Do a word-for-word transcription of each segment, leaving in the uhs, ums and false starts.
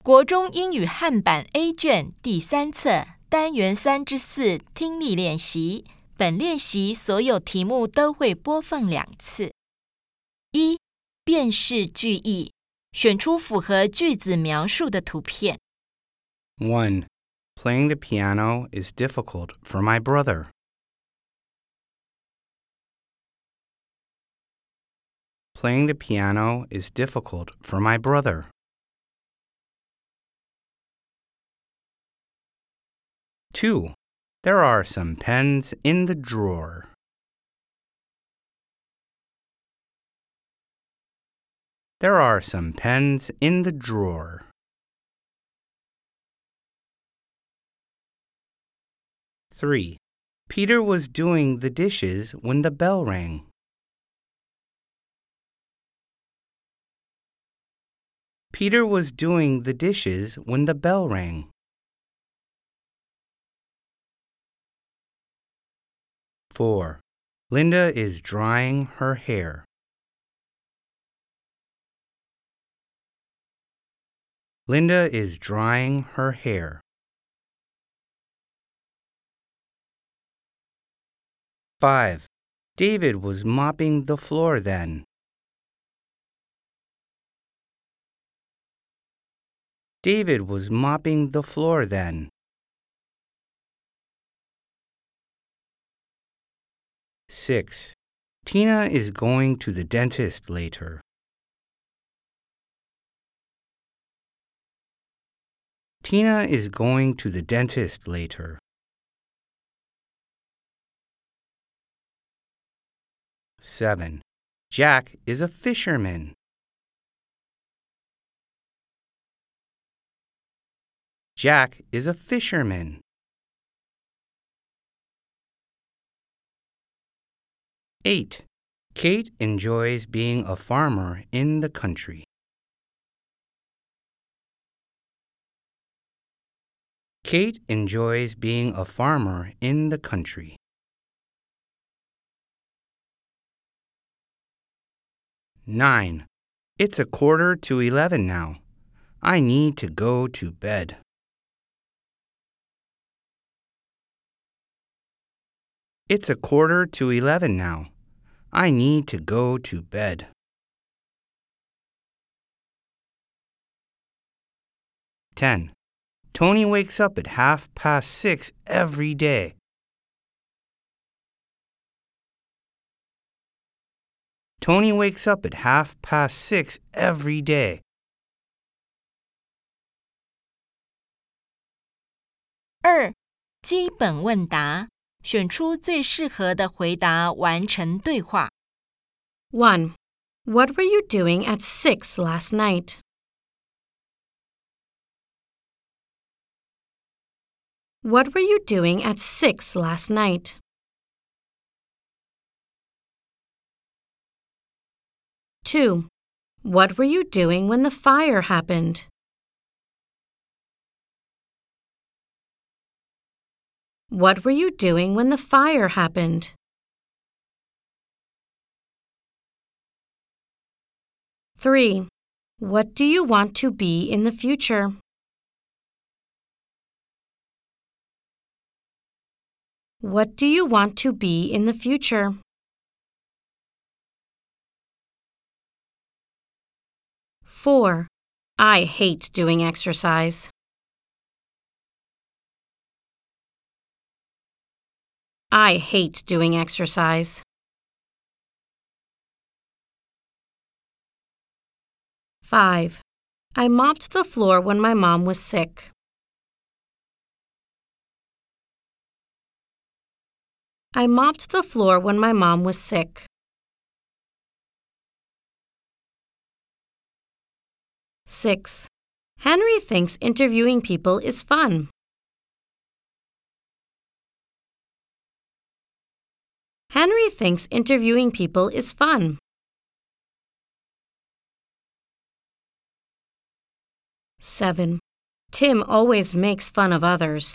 国中英语汉版 A 卷第三册单元三之四听力练习，本练习所有题目都会播放两次。一、辨识句意，选出符合句子描述的图片。 one. Playing the piano is difficult for my brother. Playing the piano is difficult for my brother. two. There are some pens in the drawer. There are some pens in the drawer. three. Peter was doing the dishes when the bell rang. Peter was doing the dishes when the bell rang. four. Linda is drying her hair. Linda is drying her hair. five. David was mopping the floor then. David was mopping the floor then. six. Tina is going to the dentist later. Tina is going to the dentist later. seven. Jack is a fisherman. Jack is a fisherman. eight. Kate enjoys being a farmer in the country. Kate enjoys being a farmer in the country. nine. It's a quarter to eleven now. I need to go to bed. It's a quarter to eleven now. I need to go to bed. ten. Tony wakes up at half past six every day. Tony wakes up at half past six every day. 二、基本问答，选出最适合的回答，完成对话。 one. What were you doing at six last night? What were you doing at six last night? two. What were you doing when the fire happened? What were you doing when the fire happened? three. What do you want to be in the future? What do you want to be in the future? four. I hate doing exercise. I hate doing exercise. five. I mopped the floor when my mom was sick. I mopped the floor when my mom was sick. six. Henry thinks interviewing people is fun. Henry thinks interviewing people is fun. seven. Tim always makes fun of others.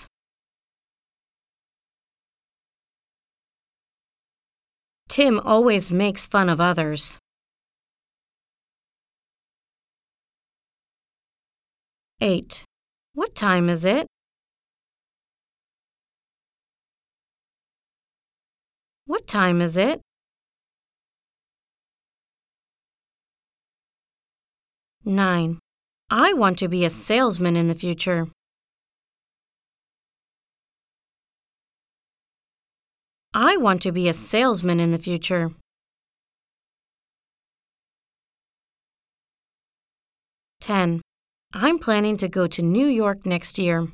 Tim always makes fun of others. eight. What time is it? What time is it? nine. I want to be a salesman in the future. I want to be a salesman in the future. ten. I'm planning to go to New York next year.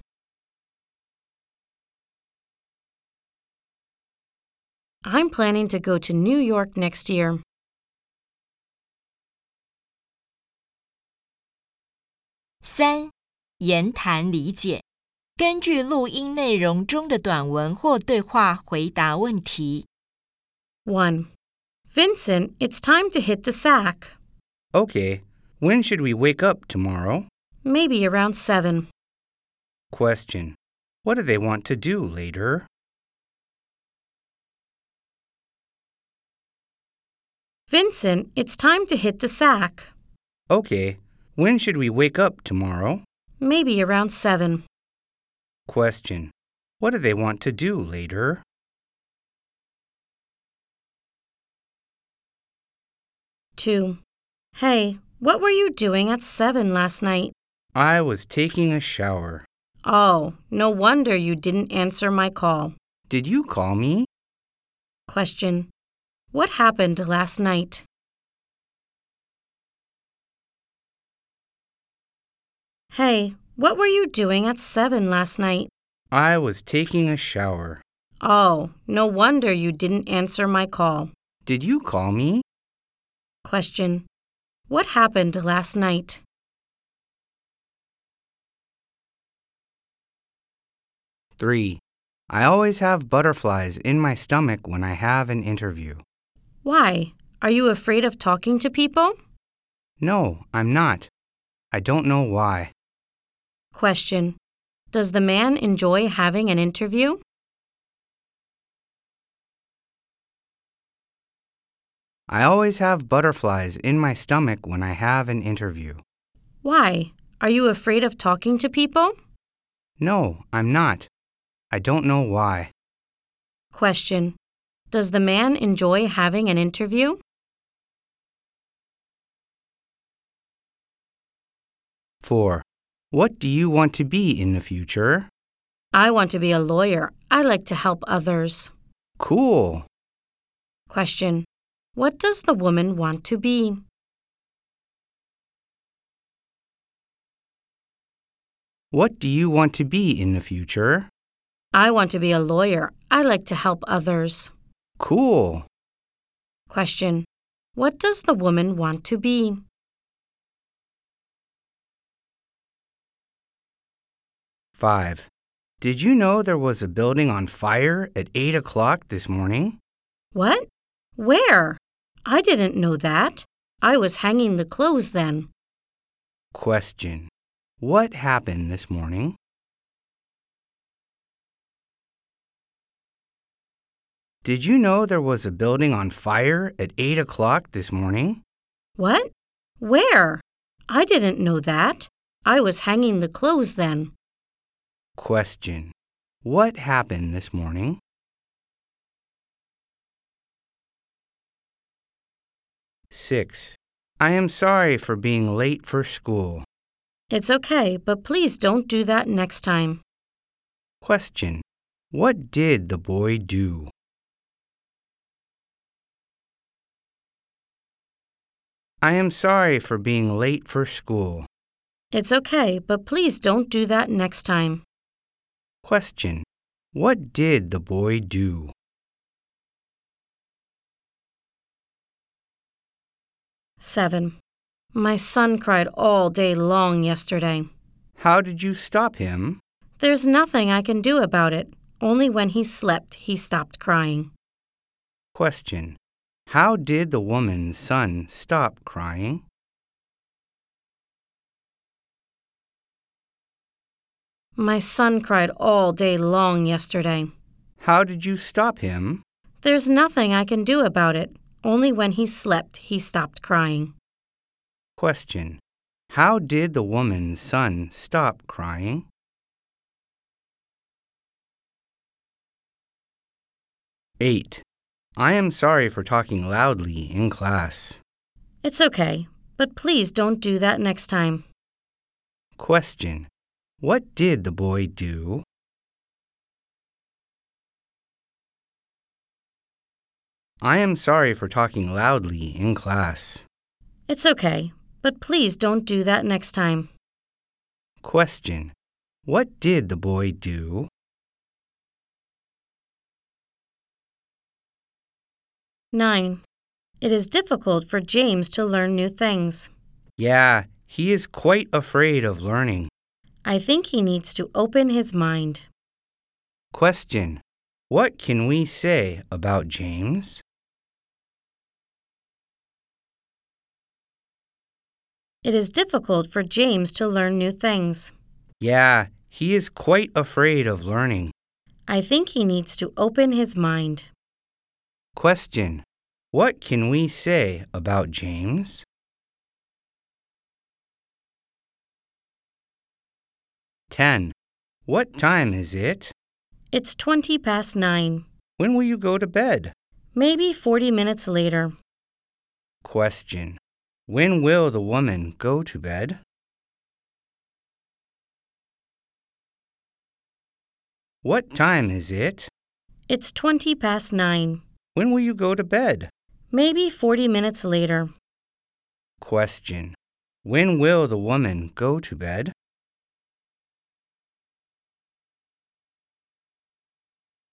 I'm planning to go to New York next year. 三、言谈理解。根据录音内容中的短文或对话回答问题。 one. Vincent, it's time to hit the sack. Okay, when should we wake up tomorrow? Maybe around seven. Question. What do they want to do later? Vincent, it's time to hit the sack. Okay, when should we wake up tomorrow? Maybe around seven. Question. What do they want to do later? two. Hey, what were you doing at seven last night? I was taking a shower. Oh, no wonder you didn't answer my call. Did you call me? Question. What happened last night? Hey, what were you doing at seven last night? I was taking a shower. Oh, no wonder you didn't answer my call. Did you call me? Question. What happened last night? three. I always have butterflies in my stomach when I have an interview. Why? Are you afraid of talking to people? No, I'm not. I don't know why. Question. Does the man enjoy having an interview? I always have butterflies in my stomach when I have an interview. Why? Are you afraid of talking to people? No, I'm not. I don't know why. Question. Does the man enjoy having an interview? four. What do you want to be in the future? I want to be a lawyer. I like to help others. Cool. Question. What does the woman want to be? What do you want to be in the future? I want to be a lawyer. I like to help others. Cool. Question. What does the woman want to be? five. Did you know there was a building on fire at eight o'clock this morning? What? Where? I didn't know that. I was hanging the clothes then. Question. What happened this morning? Did you know there was a building on fire at eight o'clock this morning? What? Where? I didn't know that. I was hanging the clothes then. Question. What happened this morning? six. I am sorry for being late for school. It's okay, but please don't do that next time. Question. What did the boy do? I am sorry for being late for school. It's okay, but please don't do that next time. Question. What did the boy do? seven. My son cried all day long yesterday. How did you stop him? There's nothing I can do about it. Only when he slept, he stopped crying. Question. How did the woman's son stop crying? My son cried all day long yesterday. How did you stop him? There's nothing I can do about it. Only when he slept, he stopped crying. Question. How did the woman's son stop crying? eight. I am sorry for talking loudly in class. It's okay, but please don't do that next time. Question. What did the boy do? I am sorry for talking loudly in class. It's okay, but please don't do that next time. Question. What did the boy do? nine. It is difficult for James to learn new things. Yeah, he is quite afraid of learning. I think he needs to open his mind. Question. What can we say about James? It is difficult for James to learn new things. Yeah, he is quite afraid of learning. I think he needs to open his mind. Question. What can we say about James? ten. What time is it? It's twenty past nine. When will you go to bed? Maybe forty minutes later. Question. When will the woman go to bed? What time is it? It's twenty past nine. When will you go to bed? Maybe forty minutes later. Question. When will the woman go to bed?